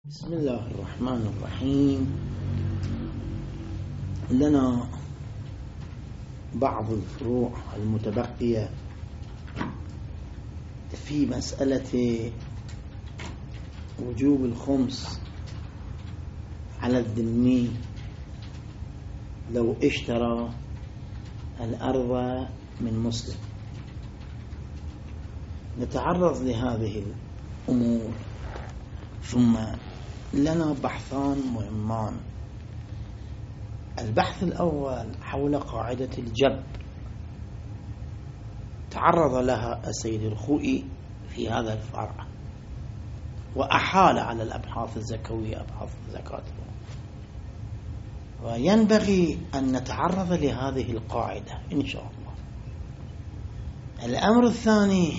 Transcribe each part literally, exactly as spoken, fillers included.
بسم الله الرحمن الرحيم. لنا بعض الفروع المتبقية في مسألة وجوب الخمس على الذمي لو اشترى الأرض من مسلم. نتعرض لهذه الأمور، ثم لنا بحثان مهمان. البحث الأول حول قاعدة الجب، تعرض لها السيد الخوئي في هذا الفرع وأحال على الأبحاث الزكوية أبحاث الزكاة، وينبغي أن نتعرض لهذه القاعدة إن شاء الله. الأمر الثاني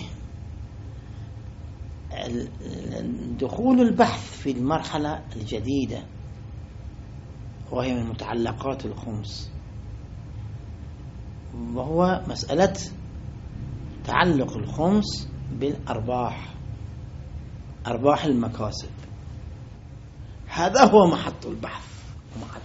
دخول البحث في المرحلة الجديدة، وهي من متعلقات الخمس، وهو مسألة تعلق الخمس بالأرباح، أرباح المكاسب. هذا هو محط البحث ومحط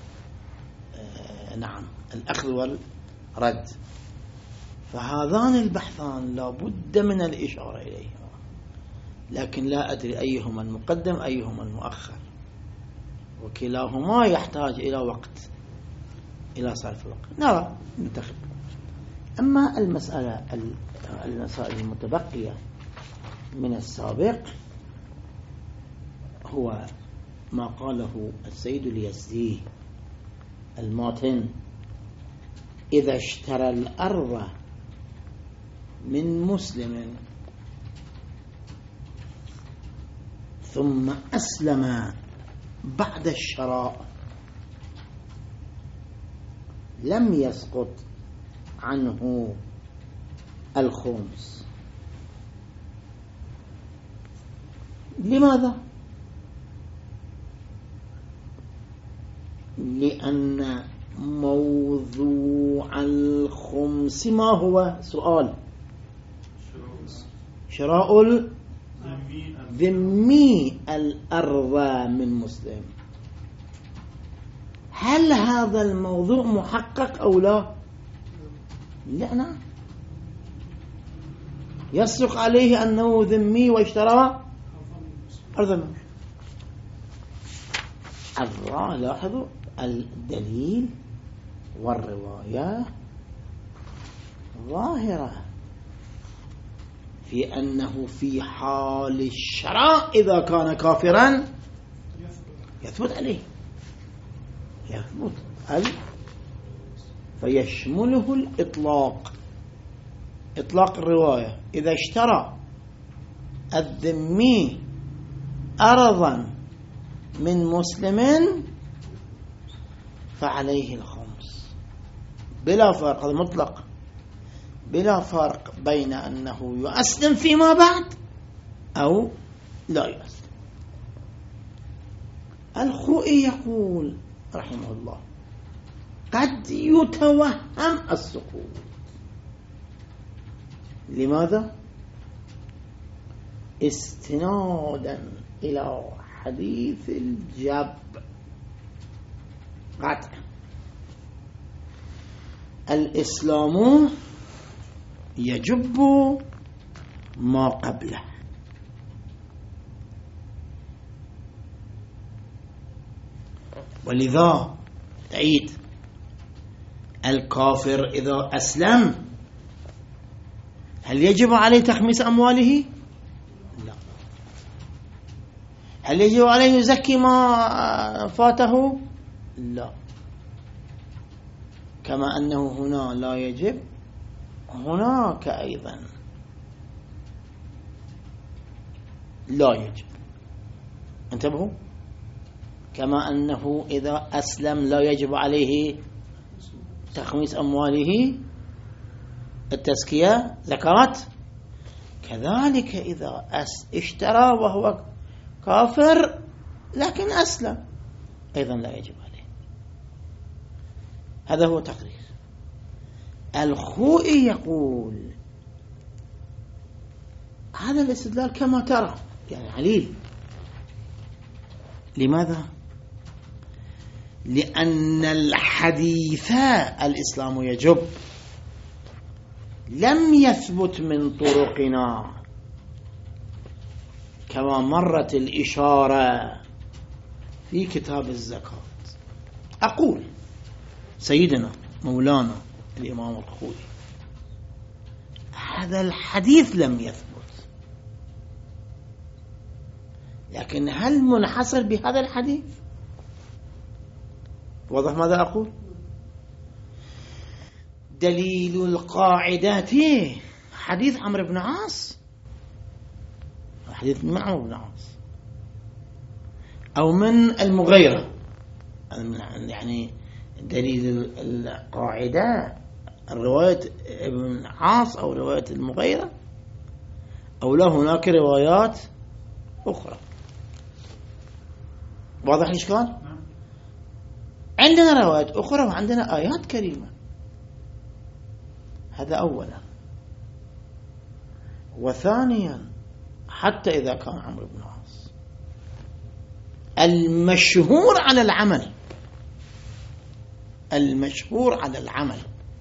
آه نعم الأخذ والرد. فهذان البحثان لا بد من الإشارة إليهما، لكن لا أدري أيهما المقدم أيهما المؤخر، وكلاهما يحتاج إلى وقت، إلى صرف الوقت. نرى ننتخب. أما المسألة المسائل المتبقية من السابق هو ما قاله السيد اليزدي الماتن: إذا اشترى الأرض من مسلم ثم أسلم بعد الشراء لم يسقط عنه الخمس. لماذا؟ لأن موضوع الخمس ما هو؟ سؤال. شراء الذمي الأرض من مسلم. هل هذا الموضوع محقق أو لا؟ لا، نعم. يصدق عليه أنه ذمي واشترى أرضا. الرا لاحظوا الدليل والرواية ظاهرة في أنه في حال الشراء إذا كان كافرا يثبت عليه، يثبت ال فيشمله الإطلاق، إطلاق الرواية. إذا اشترى الذمي أرضا من مسلم فعليه الخمس بلا فرق، هذا مطلق، بلا فرق بين أنه يؤسلم فيما بعد أو لا يؤسلم. الخوئي يقول رحمه الله: قد يتوهم السقوط. لماذا؟ استنادا إلى حديث الجب قطعا. الإسلام يجب ما قبله، ولذا تعيد الكافر إذا أسلم هل يجب عليه تخميس أمواله؟ لا. هل يجب عليه يزكي ما فاته؟ لا. كما أنه هنا لا يجب، هناك أيضا لا يجب. انتبهوا، كما أنه إذا أسلم لا يجب عليه تخميس أمواله التزكية زكاة، كذلك إذا اشترى وهو كافر لكن أسلم أيضا لا يجب عليه. هذا هو تقرير. الخوئي يقول هذا الاستدلال كما ترى يعني عليل، لماذا؟ لأن الحديث الإسلام يجب لم يثبت من طرقنا كما مرت الإشارة في كتاب الزكاة. أقول سيدنا مولانا الإمام الخوئي هذا الحديث لم يثبت، لكن هل منحصر بهذا الحديث؟ واضح ماذا أقول؟ دليل القاعدات حديث عمرو بن عاص، حديث من عمرو بن عاص أو من المغيرة، يعني دليل القاعدة الرواية ابن عاص أو رواية المغيرة، أو لا هناك روايات أخرى. واضح الإشكال؟ عندنا روايات أخرى وعندنا آيات كريمة، هذا أولا. وثانيا حتى إذا كان عمرو بن عاص المشهور على العمل، المشهور على العمل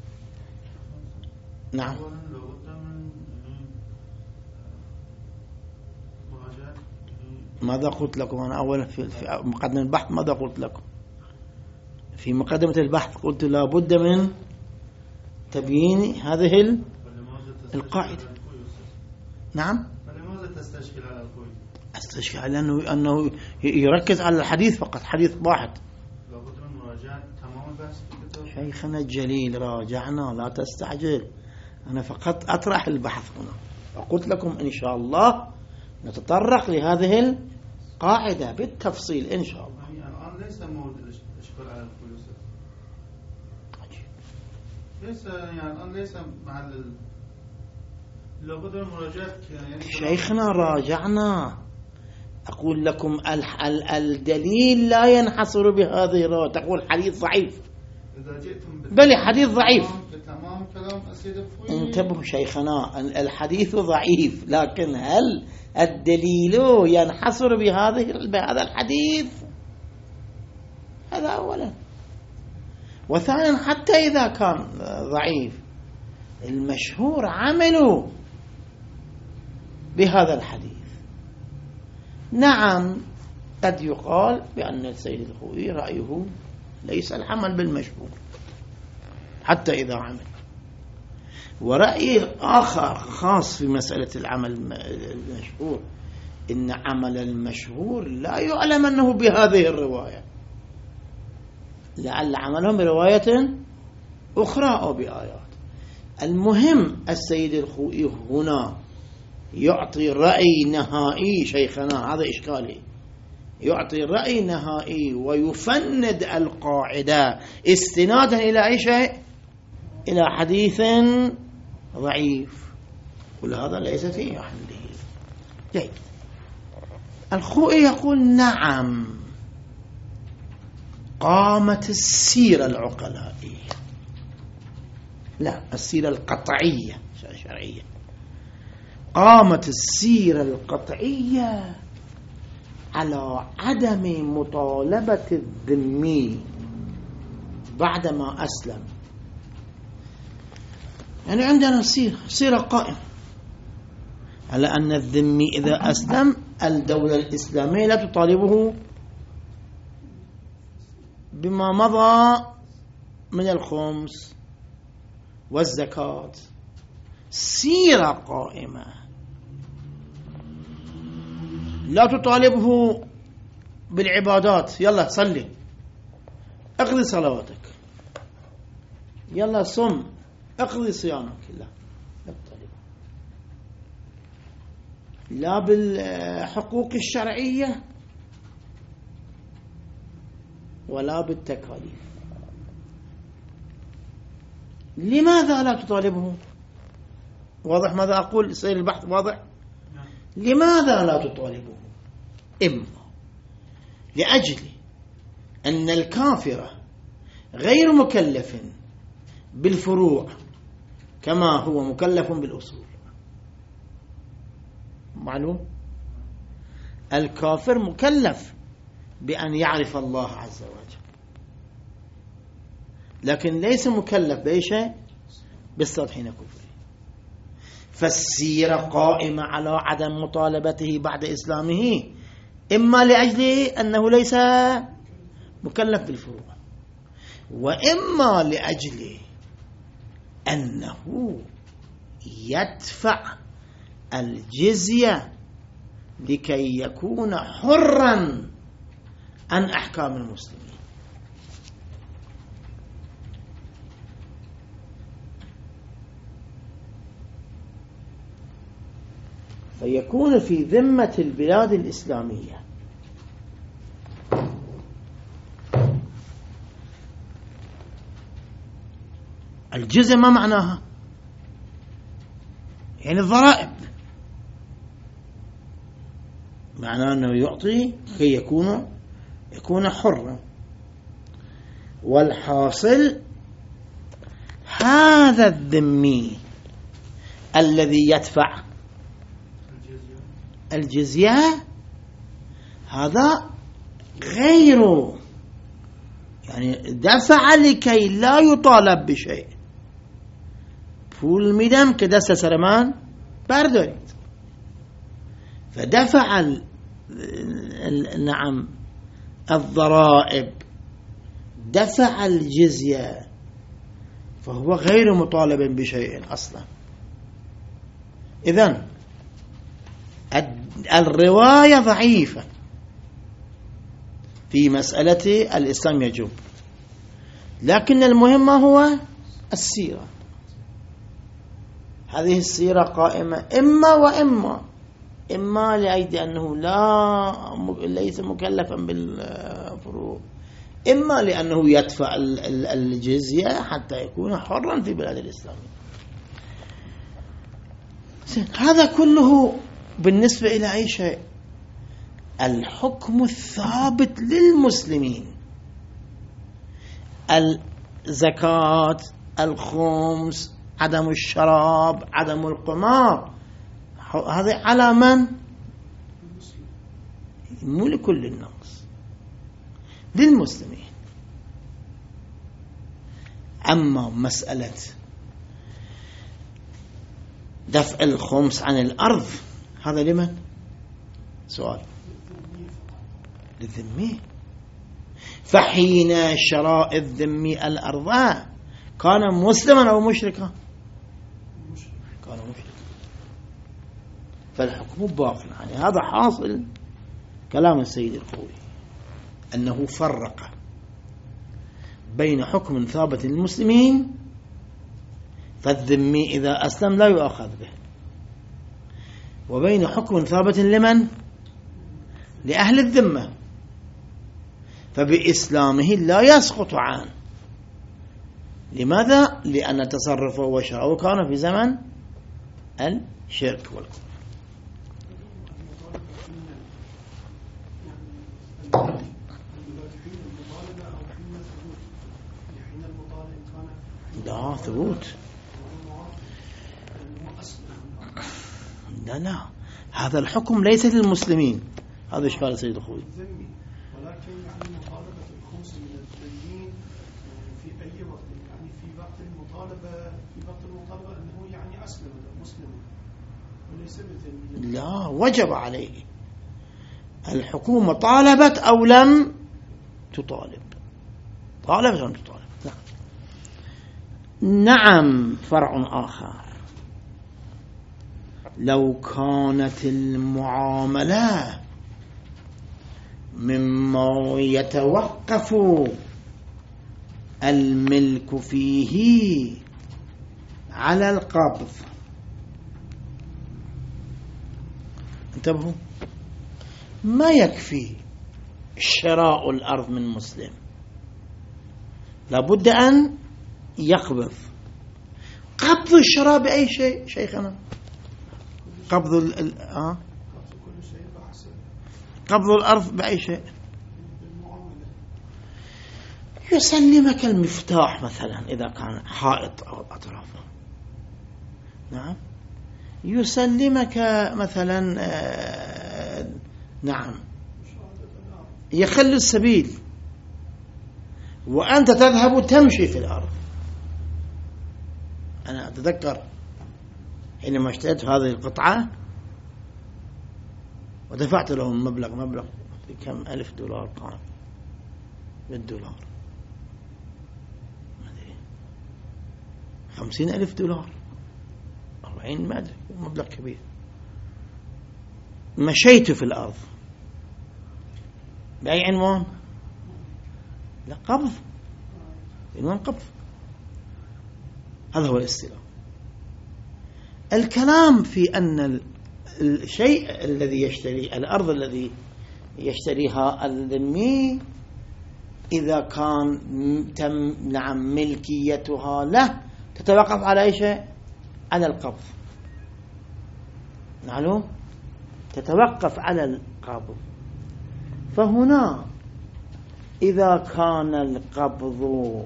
نعم ماذا قلت لكم أنا أولا في مقدمة البحث؟ ماذا قلت لكم في مقدمة البحث؟ قلت لا بد من تبيين هذه القاعدة. نعم فلماذا تستشكل على الخوي؟ استشكل على أنه, أنه يركز على الحديث فقط، حديث واحد. لابد من مراجعة تمام البحث في الكتاب. شيخنا الجليل راجعنا، لا تستعجل، أنا فقط أطرح البحث هنا، وقلت لكم إن شاء الله نتطرق لهذه القاعدة بالتفصيل إن شاء الله. يعني الآن ليس موجود الإشكال على الخوي، ليس يعني الآن ليس محل لابد من مراجعة. يعني شيخنا راجعنا، أقول لكم الدليل لا ينحصر بهذه الرواية. تقول حديث ضعيف، إذا جئتم بل حديث ضعيف. تمام كلام السيد الخوئي. انتبهوا شيخنا، الحديث ضعيف، لكن هل الدليل ينحصر بهذه بهذا الحديث؟ هذا أولا. وثانيا حتى إذا كان ضعيف المشهور عمله بهذا الحديث. نعم قد يقال بأن السيد الخوئي رأيه ليس العمل بالمشهور حتى إذا عمل، ورأي آخر خاص في مسألة العمل المشهور إن عمل المشهور لا يعلم أنه بهذه الرواية، لعل عملهم برواية أخرى أو بآيات. المهم السيد الخوئي هنا يعطي رأي نهائي، شيخنا هذا إشكالي، يعطي رأي نهائي ويفند القاعدة استنادا إلى أي شيء؟ إلى حديث ضعيف، كل هذا ليس فيه حديث جيد. الخوئي يقول نعم قامت السيرة العقلائية، لا السيرة القطعية الشرعية، قامت السيرة القطعية على عدم مطالبة الذمي بعدما أسلم. يعني عندنا سيرة سيرة قائمة على أن الذمي إذا أسلم الدولة الإسلامية لا تطالبه بما مضى من الخمس والزكاة، سيرة قائمة لا تطالبه بالعبادات، يلا صلي اقضي صلواتك، يلا صم اقضي صيامك، لا لا تطالبه، لا بالحقوق الشرعية ولا بالتكاليف. لماذا لا تطالبه؟ واضح ماذا أقول؟ سير البحث واضح. لماذا لا تطالبه؟ إما لأجل أن الكافر غير مكلف بالفروع كما هو مكلف بالأصول. معلوم؟ الكافر مكلف بأن يعرف الله عز وجل، لكن ليس مكلف بأي شيء بالصدق حين كفره. فالسيرة قائمة على عدم مطالبته بعد إسلامه، إما لأجل أنه ليس مكلف بالفروع، وإما لأجل أنه يدفع الجزية لكي يكون حرا عن أحكام المسلمين. فيكون في ذمة البلاد الإسلامية الجزية. ما معناها؟ يعني الضرائب، معناه أنه يعطي كي يكون يكون حرا. والحاصل هذا الذمي الذي يدفع الجزية هذا غيره، يعني دفع لكي لا يطالب بشيء. پول میدم که دست سر من بردارید، فدفع ال... ال... نعم الضرائب، دفع الجزية، فهو غير مطالب بشيء أصلا. إذن الرواية ضعيفة في مسألة الإسلام يجب، لكن المهم هو السيرة. هذه السيرة قائمة إما وإما، إما لأجل أنه لا ليس مكلفا بالفروع، إما لأنه يدفع الجزية حتى يكون حرا في بلاد الإسلام. هذا كله بالنسبة إلى أي شيء؟ الحكم الثابت للمسلمين، الزكاة، الخمس، عدم الشراب، عدم القمار، هذا على من؟ مو لكل الناس، للمسلمين. أما مسألة دفع الخمس عن الأرض هذا لمن؟ سؤال للذمي. فحين شراء الذمي الأرض كان مسلما أو مشركا؟ كان مشركا، فالحكم باق. يعني هذا حاصل كلام السيد الخوئي، أنه فرق بين حكم ثابت للمسلمين، فالذمي إذا أسلم لا يؤخذ به، وبين حكم ثابت لمن؟ لأهل الذمة، فبإسلامه لا يسقط عنه. لماذا؟ لأن تصرفه وشرعه كان في زمن الشرك والكفر. لا ثبوت، لا لا، هذا الحكم ليس للمسلمين. هذا إيش قال سيد الخوئي؟ ولكن يعني مطالبة الخمس من الذميين في أي وقت، يعني في وقت المطالبة في وقت المطالبة أنه يعني أسلم مسلم وليس بالذمي. لا، وجب عليه. الحكومة طالبت أو لم تطالب، طالبت أو لم تطالب. نعم. نعم. فرع آخر، لو كانت المعاملة مما يتوقف الملك فيه على القبض، انتبهوا، ما يكفي شراء الأرض من مسلم، لابد أن يقبض. قبض الشراء بأي شيء شيخنا؟ قبض ال آه؟ قبض الأرض بأي شيء؟ يسلمك المفتاح مثلا إذا كان حائط أو أطرافه، نعم، يسلمك مثلا آه نعم يخل السبيل وأنت تذهب تمشي في الأرض. أنا أتذكر حينما اشتريت هذه القطعة ودفعت لهم مبلغ مبلغ كم ألف دولار كان بالدولار ما أدري خمسين ألف دولار أربعين ما أدري مبلغ كبير. مشيت في الأرض بأي عنوان؟ لا قبض، عنوان قبض. هذا هو الاستلام. الكلام في أن الشيء الذي يشتري الأرض الذي يشتريها الذمي إذا كان تم نعم ملكيتها له تتوقف على أي شيء؟ على القبض. معلوم؟ تتوقف على القبض. فهنا إذا كان القبض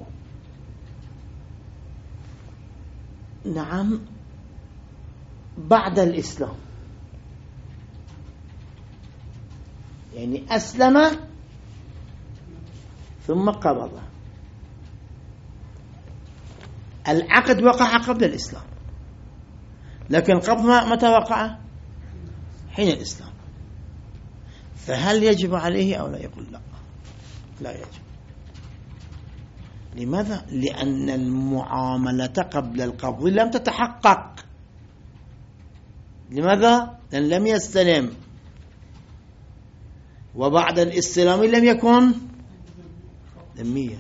نعم بعد الإسلام، يعني أسلم ثم قبض، العقد وقع قبل الإسلام، لكن القبض متى وقع؟ حين الإسلام. فهل يجب عليه أو لا؟ يقول لا، لا يجب. لماذا؟ لأن المعاملة قبل القبض لم تتحقق. لماذا؟ لأن لم يستلم، وبعد الاستلام لم يكن ذميا.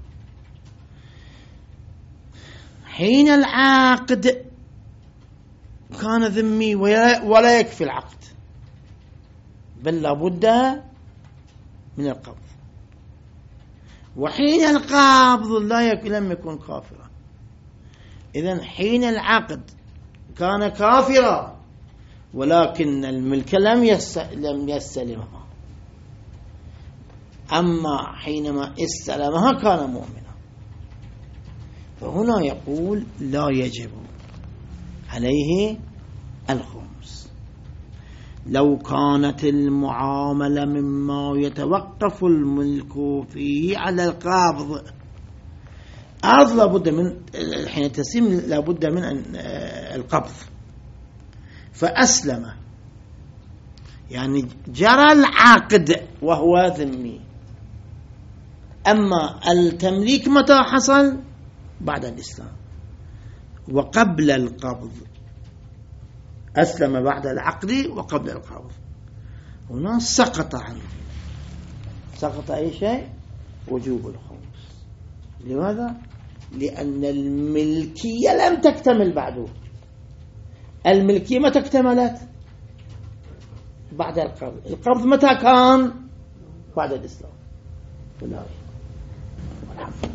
حين العقد كان ذمي ولا يكفي العقد، بل لابد من القبض. وحين القبض لا يكفي، لم يكن كافرا. إذن حين العقد كان كافرا ولكن الملك لم لم يستلمها، أما حينما استلمها كان مؤمنا. فهنا يقول لا يجب عليه الخمس لو كانت المعاملة مما يتوقف الملك فيه على القابض. أرض لابد من حين التسليم لابد من القبض، فأسلم يعني جرى العقد وهو ذمي. أما التمليك متى حصل؟ بعد الإسلام وقبل القبض. أسلم بعد العقد وقبل القبض، هنا سقط عنه. سقط أي شيء؟ وجوب الخمس. لماذا؟ لأن الملكية لم تكتمل بعده. الملكية متى اكتملت؟ بعد القبض. القبض متى كان؟ بعد الإسلام.